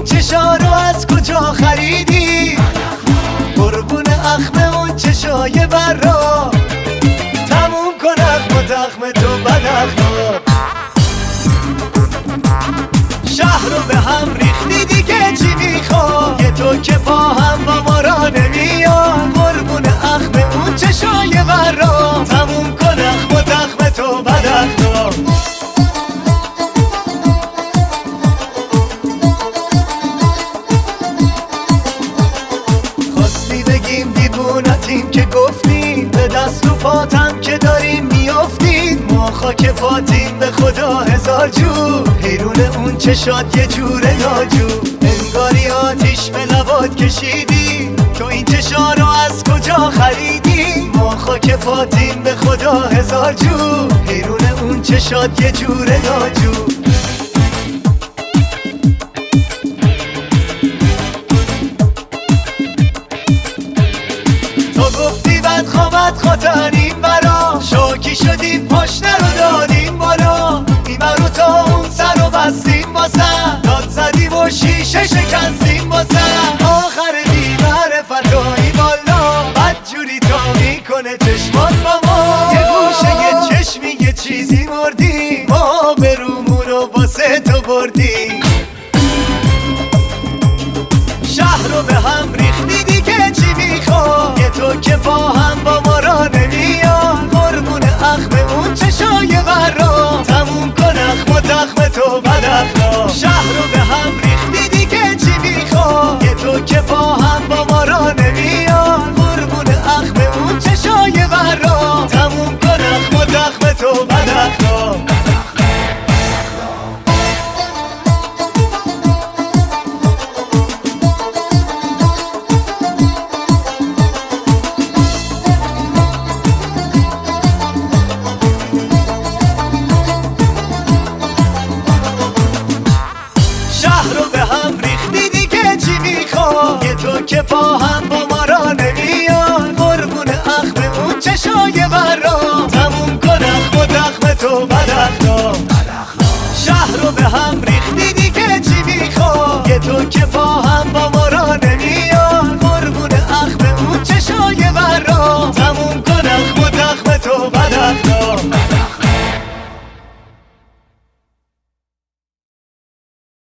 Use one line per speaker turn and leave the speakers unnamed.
چشارو از کجا خریدی؟ قربون اخم اون چشای برا، تموم کن اخم و دخم تو بد اخلاق. شهر رو به هم ریختی دیگه چی میخواد؟ یه تو که پا هم با ما را نمیاد. قربون اخم اون چشای برا، تموم کن اخم و دخم تو بد اخلاق. خواستی بگیم دیوونتیم که گفتیم، به دست و پاتم که داریم میافتیم. ما خاک پاتیم به خدا هزار جو، حیرون اون چشات یه جور ناجو. انگاری آتیش به لبات کشیدی، تو این چشا رو از کجا خریدی؟ ما خاک پاتیم به خدا هزار جو، حیرون اون چشات یه جور ناجو. تو گفتی بد خوابت خاطریم برا، شاکی شدیم پاشنه رو دادیم بالا. بیمرو تا اون سر رو بستیم باسم، داد زدیم و شیشه شکستیم باسم. آخر بیمر فتایی بالا، بد جوری تا میکنه چشمات با ما. یه گوشه یه چشمی یه چیزی مردیم، ما به رومون رو واسه تو بردیم. شهر رو به هم ریختی دیگه چی میخواد؟ یه تو که پا هم با ما را نمیاد. قربون اخم اون چشای برا، تموم کن اخم و دخم تو بد اخلاق. شهر رو به هم ریختی دیگه چی میخواد؟ یه تو که پا هم با ما را نمیاد. قربون اخم اون چشای برا، تموم کن اخم و دخم تو بد اخلاق. یه تو که پا هم با ما را نمیاد. قربون اخم اون چشای برا، تموم کن اخم و دخم تو بد اخلاق. شهر رو به هم ریختی دیگه چی میخواد؟ یه تو که پا هم با ما را